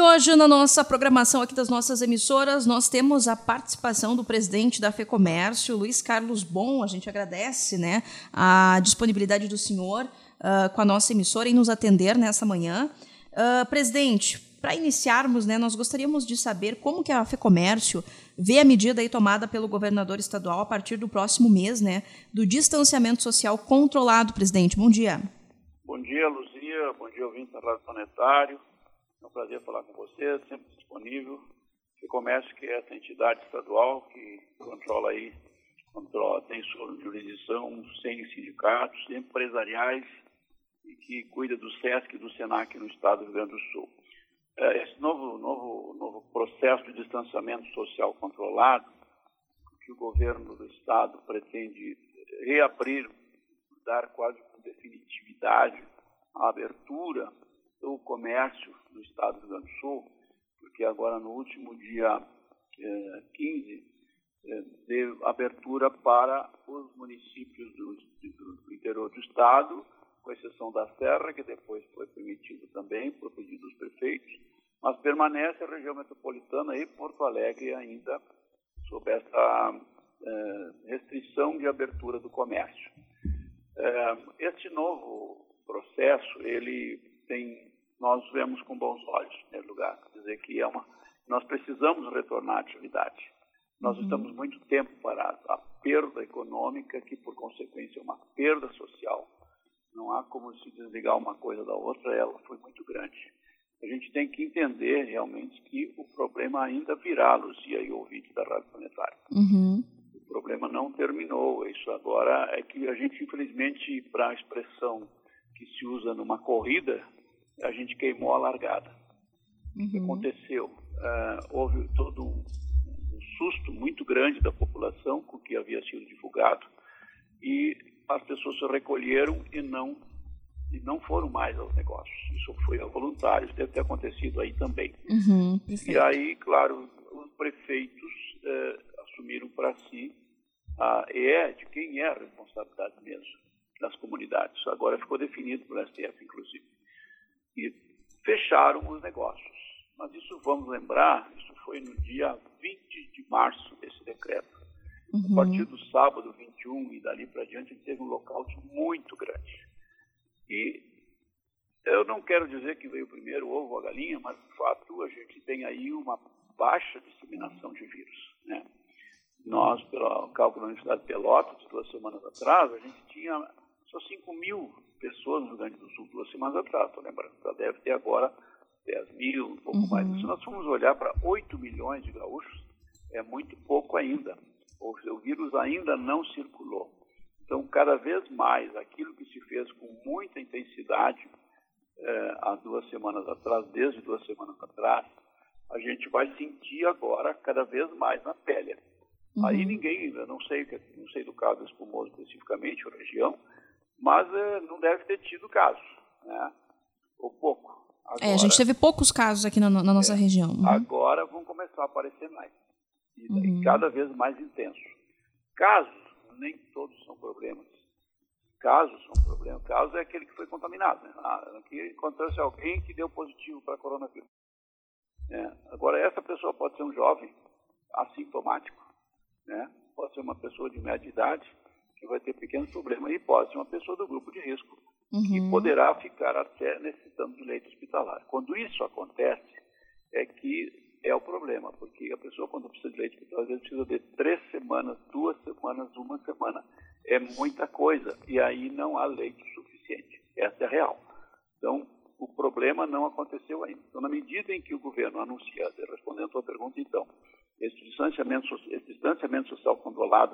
E hoje, na nossa programação aqui das nossas emissoras, nós temos a participação do presidente da FEComércio, Luiz Carlos Bon. A gente agradece, né, a disponibilidade do senhor com a nossa emissora em nos atender nessa manhã. Presidente, para iniciarmos, né, nós gostaríamos de saber como que a FEComércio vê a medida aí tomada pelo governador estadual a partir do próximo mês, né, do distanciamento social controlado. Presidente, bom dia. Bom dia, Luzia. Bom dia, ouvintes da Rádio Planetário. É um prazer falar com você, sempre disponível. FEComércio, que é essa entidade estadual que controla, tem sua jurisdição, 100 sindicatos empresariais e que cuida do SESC e do SENAC no estado do Rio Grande do Sul. Esse novo processo de distanciamento social controlado, que o governo do estado pretende reabrir, dar quase com definitividade à abertura do comércio no estado do Rio Grande do Sul, porque agora no último dia 15 deu abertura para os municípios do interior do estado, com exceção da Serra, que depois foi permitido também por pedido dos prefeitos, mas permanece a região metropolitana e Porto Alegre ainda sob essa restrição de abertura do comércio. Este novo processo, nós vemos com bons olhos, em primeiro lugar. Quer dizer que nós precisamos retornar à atividade. Nós estamos muito tempo parados. A perda econômica, que por consequência é uma perda social, não há como se desligar uma coisa da outra, ela foi muito grande. A gente tem que entender realmente que o problema ainda virá, Luzia e ouvinte da Rádio Planetária. O problema não terminou. Isso agora é que a gente, infelizmente, para a expressão que se usa numa corrida, a gente queimou a largada. O que aconteceu? Houve todo um susto muito grande da população com o que havia sido divulgado e as pessoas se recolheram e não foram mais aos negócios. Isso foi a voluntários, deve ter acontecido aí também. E aí, claro, os prefeitos assumiram para si de quem é a responsabilidade mesmo das comunidades. Agora ficou definido pelo STF, inclusive. E fecharam os negócios. Mas isso, vamos lembrar, isso foi no dia 20 de março, esse decreto. A partir do sábado 21 e dali para diante, a gente teve um lockout muito grande. E eu não quero dizer que veio primeiro o ovo ou a galinha, mas, de fato, a gente tem aí uma baixa disseminação de vírus, né? Nós, pelo cálculo da Universidade de Pelotas, 2 semanas atrás, a gente tinha só 5.000 pessoas no Rio Grande do Sul 2 semanas atrás, estou lembrando. Já deve ter agora 10.000, um pouco mais. Se nós formos olhar para 8 milhões de gaúchos, é muito pouco ainda. O vírus ainda não circulou. Então, cada vez mais, aquilo que se fez com muita intensidade há 2 semanas atrás, desde 2 semanas atrás, a gente vai sentir agora cada vez mais na pele. Aí eu não sei do caso Espumoso especificamente, ou região, mas não deve ter tido casos, né? Ou pouco. Agora, a gente teve poucos casos aqui na nossa região. Agora vão começar a aparecer mais. E cada vez mais intenso. Casos, nem todos são problemas. Casos são problemas. Casos é aquele que foi contaminado, né? Aqui encontrou-se alguém que deu positivo para coronavírus. Agora, essa pessoa pode ser um jovem assintomático, né? Pode ser uma pessoa de média idade que vai ter pequenos problemas e pode ser uma pessoa do grupo de risco que poderá ficar até necessitando de leito hospitalar. Quando isso acontece, é que é o problema, porque a pessoa, quando precisa de leite hospitalar, às vezes precisa de 3 semanas, 2 semanas, 1 semana. É muita coisa e aí não há leite suficiente. Essa é a real. Então, o problema não aconteceu ainda. Então, na medida em que o governo anuncia, respondendo a tua pergunta, então, esse distanciamento social controlado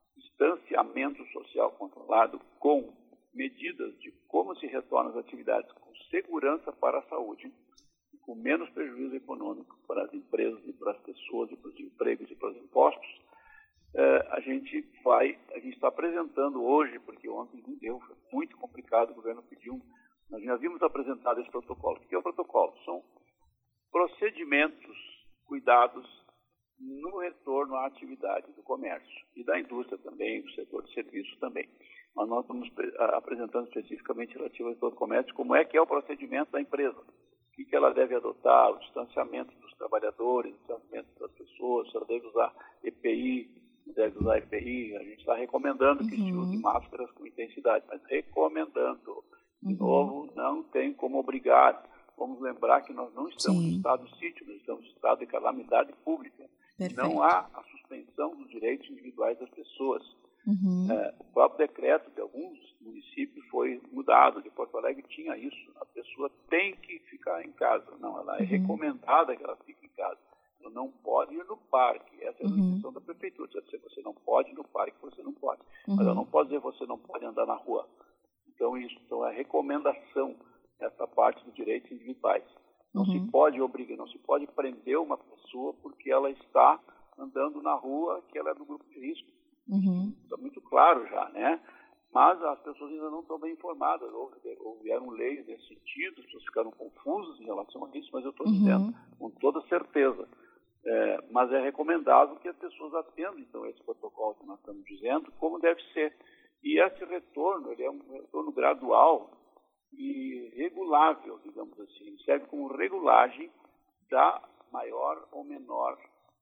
com medidas de como se retorna às atividades com segurança para a saúde, com menos prejuízo econômico para as empresas e para as pessoas e para os empregos e para os impostos, a gente está apresentando hoje, porque ontem não deu, foi muito complicado, o governo pediu, nós já havíamos apresentado esse protocolo. O que é o protocolo? São procedimentos, cuidados no retorno à atividade do comércio e da indústria também, do setor de serviços também. Mas nós estamos apresentando especificamente relativo ao setor do comércio, como é que é o procedimento da empresa, que ela deve adotar, o distanciamento dos trabalhadores, o distanciamento das pessoas, se ela deve usar EPI, deve usar EPI. A gente está recomendando que se use máscaras com intensidade, mas recomendando. De novo, não tem como obrigar. Vamos lembrar que nós não estamos em estado de sítio, nós estamos em estado de calamidade pública. Perfeito. Não há a suspensão dos direitos individuais das pessoas. O próprio decreto de alguns municípios foi mudado. De Porto Alegre tinha isso. A pessoa tem que ficar em casa. Não, ela é recomendada que ela fique em casa. Ela não pode ir no parque. Essa é a decisão da prefeitura. Se você não pode ir no parque, você não pode. Mas ela não pode dizer que você não pode andar na rua. Então, é recomendação essa parte dos direitos individuais. Não se pode obrigar, não se pode prender uma pessoa porque ela está andando na rua, que ela é do grupo de risco. Está muito claro já, né? Mas as pessoas ainda não estão bem informadas. Houveram leis nesse sentido, as pessoas ficaram confusas em relação a isso, mas eu estou dizendo com toda certeza. Mas é recomendável que as pessoas atendam, então, esse protocolo que nós estamos dizendo, como deve ser. E esse retorno, ele é um retorno gradual e regulável, digamos assim. Serve como regulagem da maior ou menor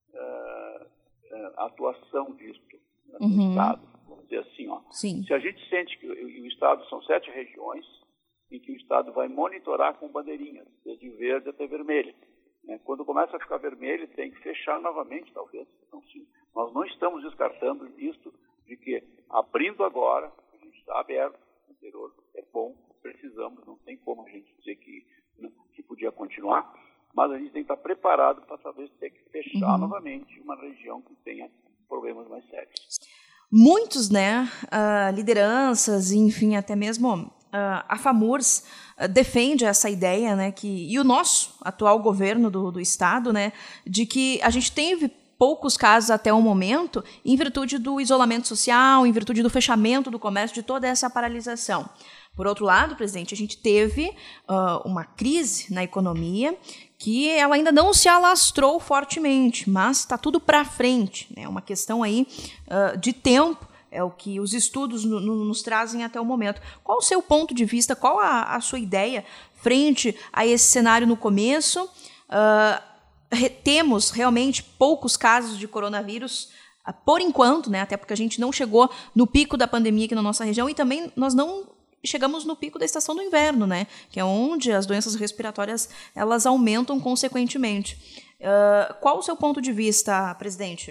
atuação disto no Estado. Vamos dizer assim, Sim. Se a gente sente que o Estado são 7 regiões em que o Estado vai monitorar com bandeirinhas, desde verde até vermelha. Quando começa a ficar vermelho, tem que fechar novamente, talvez. Então, sim, nós não estamos descartando isto de que, abrindo agora, a gente está aberto, o interior é bom, precisamos, não tem como a gente dizer que podia continuar, mas a gente tem que estar preparado para saber se tem que fechar novamente uma região que tenha problemas mais sérios. Muitos, lideranças, enfim, até mesmo a FAMURS defende essa ideia, e o nosso atual governo do Estado, de que a gente teve poucos casos até o momento em virtude do isolamento social, em virtude do fechamento do comércio, de toda essa paralisação. Por outro lado, presidente, a gente teve uma crise na economia que ela ainda não se alastrou fortemente, mas está tudo para frente. É uma questão aí de tempo, é o que os estudos nos trazem até o momento. Qual o seu ponto de vista, qual a sua ideia frente a esse cenário no começo? Temos realmente poucos casos de coronavírus, por enquanto, até porque a gente não chegou no pico da pandemia aqui na nossa região e também nós não chegamos no pico da estação do inverno, que é onde as doenças respiratórias elas aumentam consequentemente. Qual o seu ponto de vista, presidente?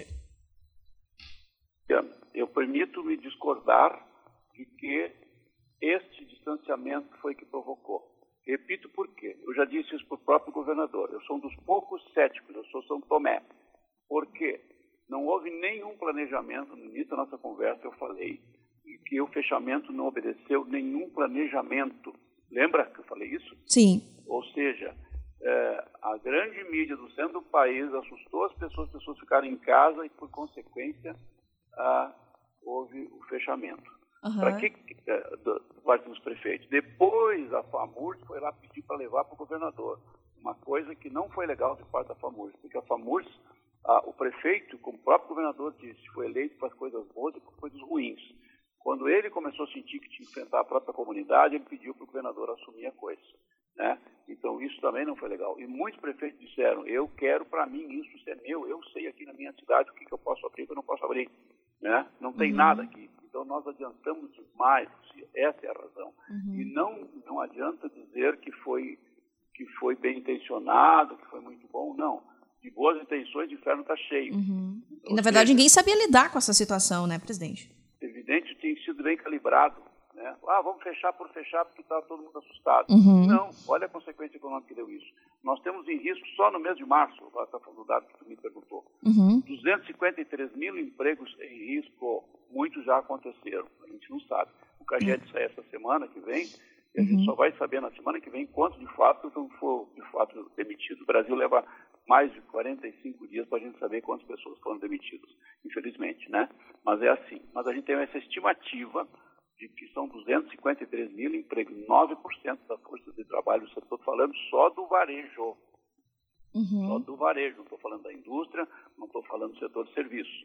Eu permito-me discordar de que este distanciamento foi que provocou. Repito por quê. Eu já disse isso para o próprio governador. Eu sou um dos poucos céticos, eu sou São Tomé. Porque não houve nenhum planejamento. No início da nossa conversa eu falei que o fechamento não obedeceu nenhum planejamento. Lembra que eu falei isso? Sim. Ou seja, a grande mídia do centro do país assustou as pessoas ficaram em casa e, por consequência, houve o fechamento. Para que parte dos prefeitos? Depois a FAMURS foi lá pedir para levar para o governador. Uma coisa que não foi legal de parte da FAMURS, porque a FAMURS, o prefeito, como o próprio governador disse, foi eleito para as coisas boas e para as coisas ruins. Quando ele começou a sentir que tinha que enfrentar a própria comunidade, ele pediu para o governador assumir a coisa. Então, isso também não foi legal. E muitos prefeitos disseram, eu quero para mim isso é meu, eu sei aqui na minha cidade o que eu posso abrir e o que eu não posso abrir. Não tem nada aqui. Então, nós adiantamos demais, essa é a razão. E não adianta dizer que foi bem intencionado, que foi muito bom, não. De boas intenções, o inferno está cheio. E, na verdade, ninguém sabia lidar com essa situação, presidente? Evidente, tem sido bem calibrado. Vamos fechar por fechar porque está todo mundo assustado. Não, olha a consequência econômica que deu isso. Nós temos em risco só no mês de março, agora está falando do dado que tu me perguntou, 253 mil empregos em risco, muitos já aconteceram, a gente não sabe. O CAGED sai essa semana que vem, e a gente só vai saber na semana que vem quantos de fato foram demitidos. O Brasil leva mais de 45 dias para a gente saber quantas pessoas foram demitidas, infelizmente, Mas é assim. Mas a gente tem essa estimativa de que são 253 mil empregos, 9% da força de trabalho. Eu estou falando só do varejo. Só do varejo, não estou falando da indústria, não estou falando do setor de serviços.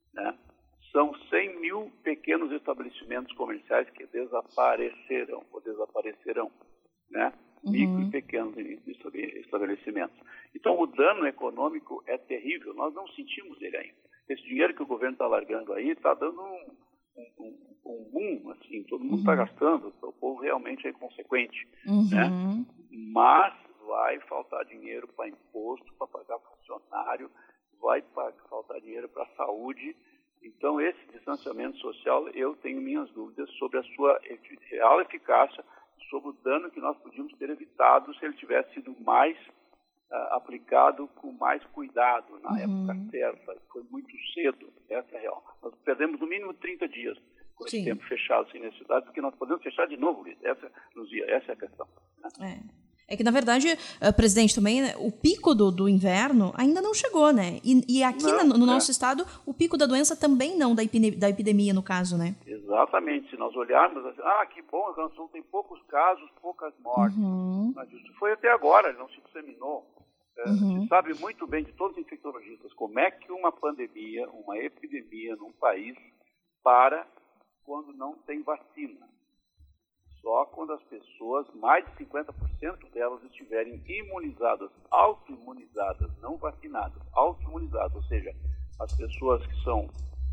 São 100 mil pequenos estabelecimentos comerciais que desaparecerão, micro e pequenos estabelecimentos. Então, o dano econômico é terrível, nós não sentimos ele ainda. Esse dinheiro que o governo está largando aí está dando um boom, assim, todo mundo está gastando, o povo realmente é inconsequente, né? Mas vai faltar dinheiro para imposto, para pagar funcionário, vai faltar dinheiro para saúde. Então, esse distanciamento social, eu tenho minhas dúvidas sobre a sua real eficácia, sobre o dano que nós podíamos ter evitado se ele tivesse sido mais aplicado com mais cuidado na época certa. Foi muito cedo, essa é a real. Nós perdemos no mínimo 30 dias com esse tempo fechado sem necessidade, porque nós podemos fechar de novo, Luzia, essa é a questão. Né? É que, na verdade, presidente, também, né, o pico do inverno ainda não chegou, né? E aqui no nosso estado, o pico da doença também não, da epidemia, no caso, né? Exatamente. Se nós olharmos, assim, que bom, o Rio Grande do Sul tem poucos casos, poucas mortes. Mas isso foi até agora, ele não se disseminou. Se sabe muito bem de todos os infectologistas como é que uma pandemia, uma epidemia num país para quando não tem vacina. Só quando as pessoas, mais de 50% delas estiverem imunizadas, autoimunizadas, não vacinadas, autoimunizadas, ou seja, as pessoas que são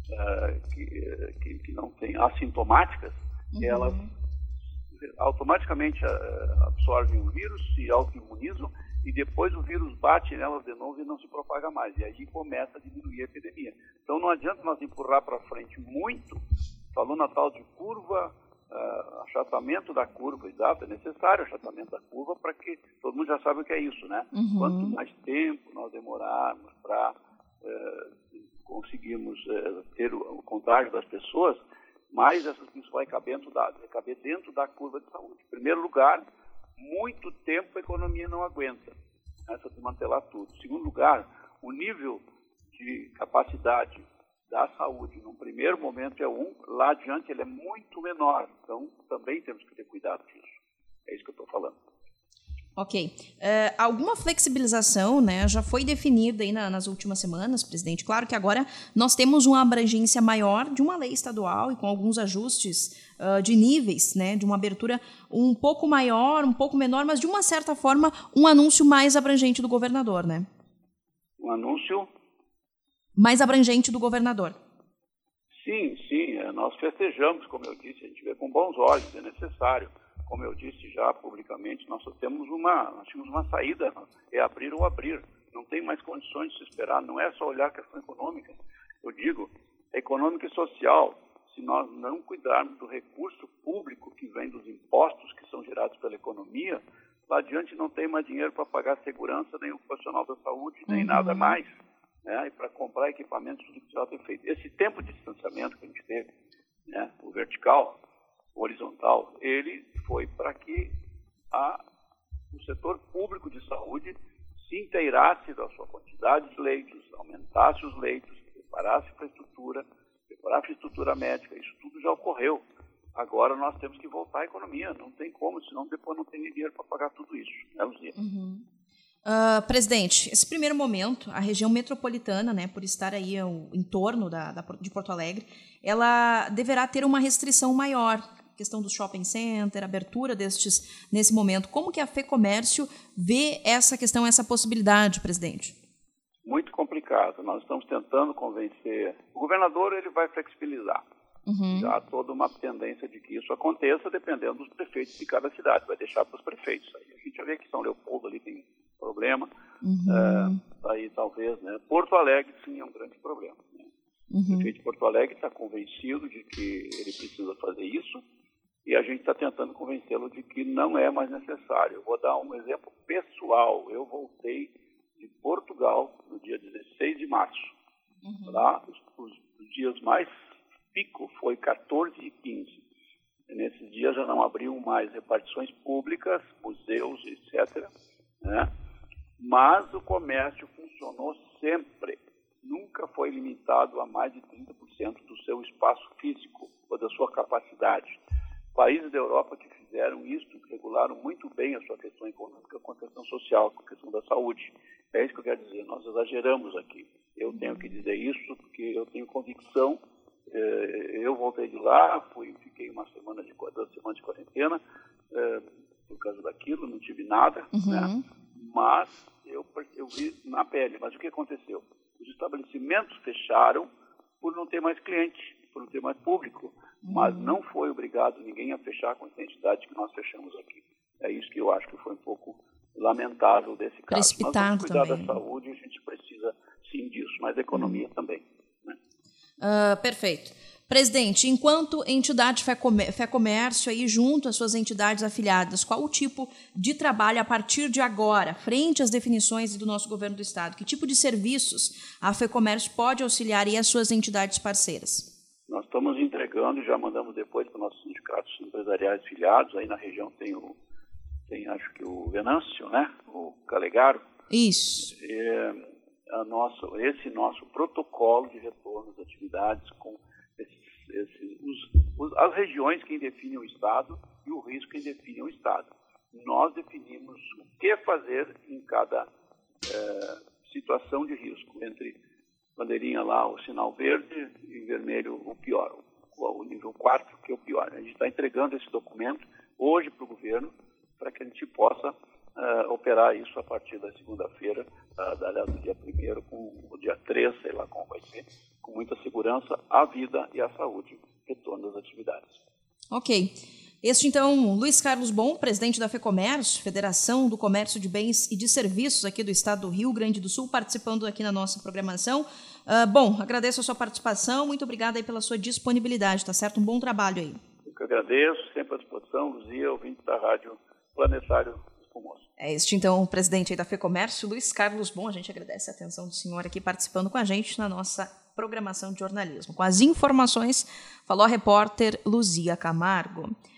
que não têm assintomáticas, elas automaticamente absorvem o vírus, se autoimunizam e depois o vírus bate nelas de novo e não se propaga mais. E aí começa a diminuir a epidemia. Então não adianta nós empurrar para frente muito, falou na tal de curva, achatamento da curva, exato, é necessário achatamento da curva para que todo mundo já sabe o que é isso, né? Quanto mais tempo nós demorarmos para conseguirmos ter o contágio das pessoas, mais isso vai caber dentro da curva de saúde. Em primeiro lugar, muito tempo a economia não aguenta, essa desmantelar tudo. Em segundo lugar, o nível de capacidade da saúde, num primeiro momento lá adiante ele é muito menor. Então, também temos que ter cuidado disso. É isso que eu estou falando. Ok. Alguma flexibilização, né, já foi definida aí nas últimas semanas, presidente? Claro que agora nós temos uma abrangência maior de uma lei estadual e com alguns ajustes de níveis, né, de uma abertura um pouco maior, um pouco menor, mas de uma certa forma um anúncio mais abrangente do governador, né? Um anúncio mais abrangente do governador. Sim, nós festejamos, como eu disse, a gente vê com bons olhos, é necessário. Como eu disse já publicamente, nós tínhamos uma saída, é abrir ou abrir. Não tem mais condições de se esperar, não é só olhar a questão econômica. Eu digo, econômica e social. Se nós não cuidarmos do recurso público que vem dos impostos que são gerados pela economia, lá adiante não tem mais dinheiro para pagar segurança, nem o profissional da saúde, nem nada mais. Né? E para comprar equipamentos, tudo que precisa ter feito. Esse tempo de distanciamento que a gente teve, né, o vertical, o horizontal, ele foi para que o setor público de saúde se inteirasse da sua quantidade de leitos, aumentasse os leitos, preparasse a infraestrutura médica. Isso tudo já ocorreu. Agora nós temos que voltar à economia. Não tem como, senão depois não tem dinheiro para pagar tudo isso. Né, Luzia? Presidente, esse primeiro momento, a região metropolitana, né, por estar aí em torno de Porto Alegre, ela deverá ter uma restrição maior, questão do shopping center, abertura destes nesse momento. Como que a FEComércio vê essa questão, essa possibilidade, presidente? Muito complicado. Nós estamos tentando convencer. O governador ele vai flexibilizar. Já há toda uma tendência de que isso aconteça, dependendo dos prefeitos de cada cidade. Vai deixar para os prefeitos. Aí a gente já vê que São Leopoldo ali tem problema. Aí talvez, né? Porto Alegre, sim, é um grande problema. Né? O prefeito de Porto Alegre está convencido de que ele precisa fazer isso e a gente está tentando convencê-lo de que não é mais necessário. Eu vou dar um exemplo pessoal. Eu voltei de Portugal no dia 16 de março. Lá, os dias mais pico foi 14 e 15. E nesses dias já não abriam mais repartições públicas, museus, etc. Né? Mas o comércio funcionou sempre. Nunca foi limitado a mais de 30% do seu espaço físico ou da sua capacidade. Países da Europa que fizeram isso, regularam muito bem a sua questão econômica com a questão social, com a questão da saúde. É isso que eu quero dizer, nós exageramos aqui. Eu tenho que dizer isso porque eu tenho convicção. Eu voltei de lá, fiquei 2 semanas de quarentena, por causa daquilo, não tive nada, né? Mas eu vi na pele. Mas o que aconteceu? Os estabelecimentos fecharam por não ter mais cliente, por não ter mais público, mas não foi obrigado ninguém a fechar com a identidade que nós fechamos aqui. É isso que eu acho que foi um pouco lamentável desse caso. Precipitado nós vamos cuidar também. da saúde, a gente precisa sim disso, mas da economia também. Né? Perfeito. Presidente, enquanto entidade Fé Comércio, aí junto às suas entidades afiliadas, qual o tipo de trabalho a partir de agora, frente às definições do nosso governo do Estado? Que tipo de serviços a Fé Comércio pode auxiliar e as suas entidades parceiras? Nós estamos entregando, já mandamos depois para os nossos sindicatos empresariais filiados, aí na região tem acho que o Venâncio, né? O Calegaro. Isso. Esse nosso protocolo de retorno às atividades com as regiões quem definem o Estado e o risco quem define o Estado. Nós definimos o que fazer em cada situação de risco, entre bandeirinha lá, o sinal verde e vermelho, o pior, o nível 4, que é o pior. A gente está entregando esse documento hoje para o governo para que a gente possa operar isso a partir da segunda-feira, aliás, do dia 1º com o dia 3, sei lá como vai ser, com muita segurança, a vida e a saúde, retorno das atividades. Ok. Este, então, Luiz Carlos Bon, presidente da FEComércio, Federação do Comércio de Bens e de Serviços aqui do Estado do Rio Grande do Sul, participando aqui na nossa programação. Bom, agradeço a sua participação, muito obrigada aí pela sua disponibilidade, tá certo? Um bom trabalho aí. Eu que agradeço, sempre à disposição, Luzia, ouvinte da Rádio Planetário Espumoso. Este, então, o presidente aí da FEComércio, Luiz Carlos Bon, a gente agradece a atenção do senhor aqui participando com a gente na nossa programação de jornalismo. Com as informações, falou a repórter Luzia Camargo.